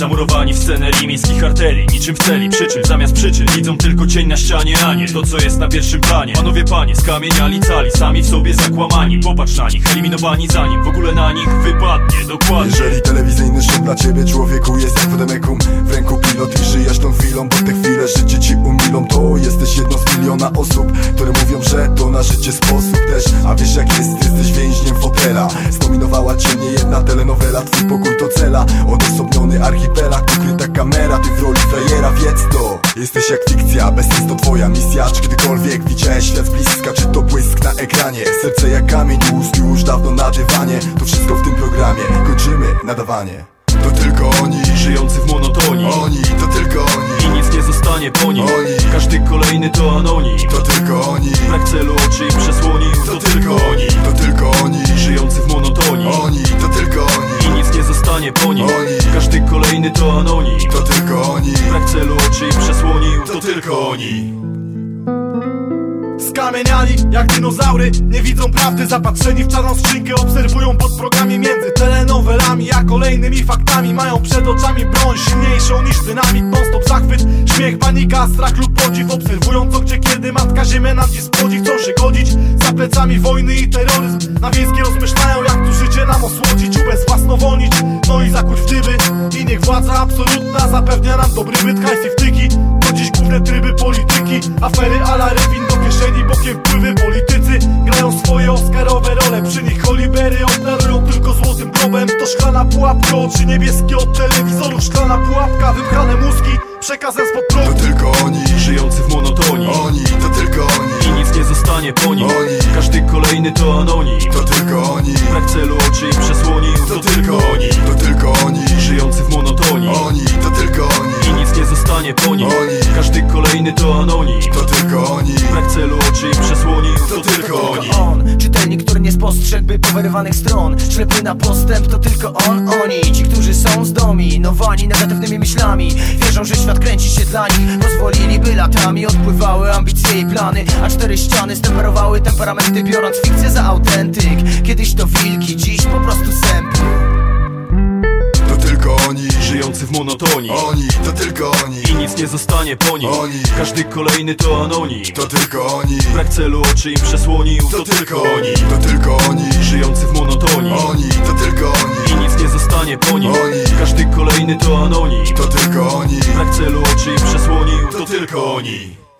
Zamurowani w scenerii miejskich arterii, niczym w celi, przy czym zamiast przyczyn widzą tylko cień na ścianie, a nie to, co jest na pierwszym planie. Panowie panie, skamieniali cali, sami w sobie zakłamani. Popatrz na nich, eliminowani zanim w ogóle na nich wypadnie dokładnie. Jeżeli telewizyjny szum dla ciebie, człowieku, jest jak wodemekum w ręku pilot i żyjesz tą chwilą, bo te chwile życie ci umilą, to jesteś jedną z miliona osób, które mówią, że to na życie sposób też. A wiesz jak jest, jesteś więźniem fotela. Zdominowała cię niejedna telenowela, twój pokój to cela, odosobniony archipelag, ukryta kamera, ty w roli frajera, wiedz to. Jesteś jak fikcja, bezsens to twoja misja. Czy kiedykolwiek widziałeś świat z bliska, czy to błysk na ekranie? Serce jak kamień, mózg już dawno na dywanie. To wszystko w tym programie, kończymy nadawanie. To tylko oni, żyjący w monotonii. Oni, to tylko oni. I nic nie zostanie po nim. Oni, każdy kolejny to anonim. To tylko oni. Brak celu oczy im przesłonił. To tylko oni. To tylko oni. Żyjący w monotonii. Oni, to tylko oni. I nic nie zostanie po nim. Oni, każdy kolejny to anonim. To tylko oni. Brak celu oczy im przesłonił. To tylko oni. Skamieniali jak dinozaury, nie widzą prawdy. Zapatrzeni w czarną skrzynkę, obserwują podprogramie między telenowelami a kolejnymi faktami. Mają przed oczami broń silniejszą niż dynamit. Non-stop zachwyt, śmiech, panika, strach lub podziw. Obserwują co gdzie kiedy matka ziemia nam dziś spłodzi. Chcą się godzić za plecami wojny i terroryzm. Na wiejskie rozmyślają jak tu życie nam osłodzić, ubezwłasnowolnić, no i zakuć w dyby. I niech władza absolutna zapewnia nam dobry byt, hajs i wtyki. To dziś główne tryby polityki, afery a la Rywin do kieszeni, bokiem wpływy. Politycy grają swoje oscarowe role, przy nich Olivery operują tylko złotym globem. To szklana pułapka, oczy niebieskie od telewizorów. Szklana pułapka, wypchane mózgi przekazem spod progu. To tylko oni, żyjący w monotonii. Oni, to tylko oni. I nic nie zostanie po nim. Oni, każdy kolejny to anonim. To tylko oni. Brak celu oczy im przesłonił. To tylko oni. To tylko oni. Żyjący w monotonii. Oni, to tylko oni. I nic nie zostanie po nim. Oni, każdy kolejny to anonim. To tylko oni. Brak celu oczy im przesłonił. To tylko oni. On, czytelnik, który nie spostrzegłby powyrywanych stron. Ślepy na postęp, to tylko on, oni. Ci, którzy są zdominowani negatywnymi myślami, wierzą, że świat kręci się dla nich. Pozwoliliby latami, odpływały ambicje i plany, a cztery ściany stemperowały temperamenty, biorąc fikcję za autentyk. Kiedyś to wilki, dziś po prostu sępy. To tylko oni, żyjący w monotonii. Oni, to tylko oni. I nic nie zostanie po nim. Oni, każdy kolejny to anonim. To tylko oni. Brak celu oczy im przesłonił. To tylko oni. To tylko oni. Żyjący w monotonii. Oni, to tylko oni. I nic nie zostanie po nim. Oni, każdy kolejny to anonim. To tylko oni. Brak celu oczy im przesłonił. To tylko oni.